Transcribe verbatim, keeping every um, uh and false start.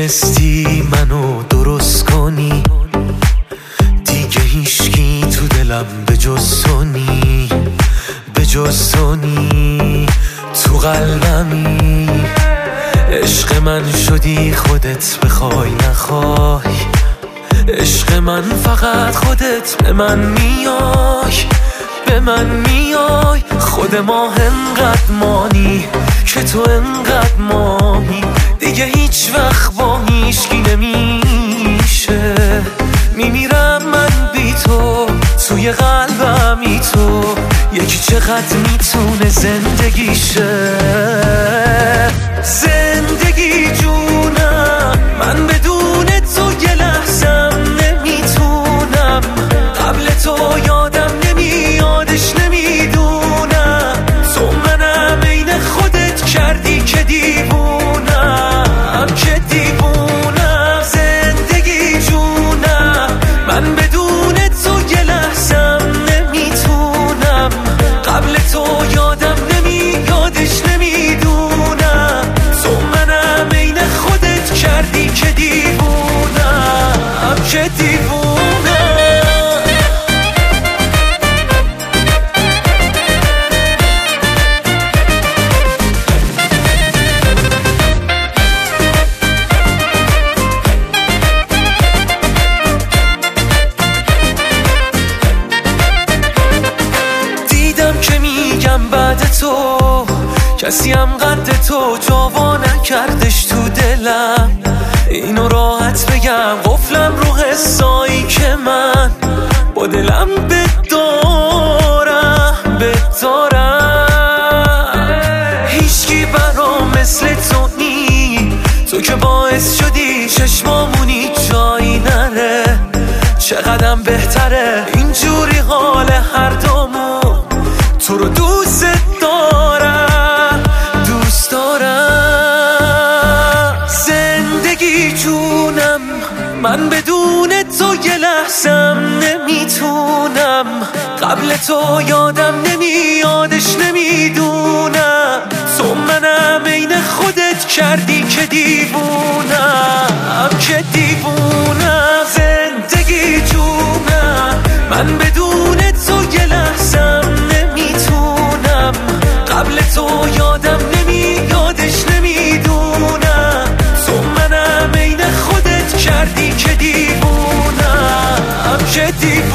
تونستی منو درست کنی، دیگه هیچکی تو دلم به جز تو نی، به جز تو نی، تو قلبمی. عشق من شدی خودت بخوای نخوای، عشق من فقط خودت به من میای، به من میای. خود ما انقدر مانی که تو انقدر مانی، دیگه هیچ وقت با هیچکی نمیشه. میمیرم من بی تو، توی قلبمی تو، یکی چقدر میتونه زندگیشه. زندگی جونم، من بدون تو یه لحظم نمیتونم. قبل تو یادم نمیادش نمیدونم. تو منم عین خودت کردی که دیوونم، که دیوونم. زندگی جونم، من بدون تو یه لحظم نمیتونم. قبل تو یادم نمیادش نمیدونم. تو منم عین خودت کردی که دیوونم، که دیوونم. بعد تو کسی هم قد تو جاوا نکردش تو دلم. اینو راحت بگم قفلم رو حسایی که من با دلم بدارم بدارم. هیچکی برام مثل تو نی، تو که باعث شدی چشمامونی جایی نره. چقدرم بهتره اینجوری حال هر دومون. تو رو دوست دارم، دوست دارم. زندگی جونم، من بدون تو یه لحظم نمیتونم. قبل تو یادم نمیادش نمیدونم. تو منم عین خودت کردی که دیوونم، که دیوونم. زندگی جونم، من بدون تو یه لحظم نمیتونم. قبل تو یادم نمیادش نمیدونم. تو منم عین خودت کردی که دیوونم، که دیوونم.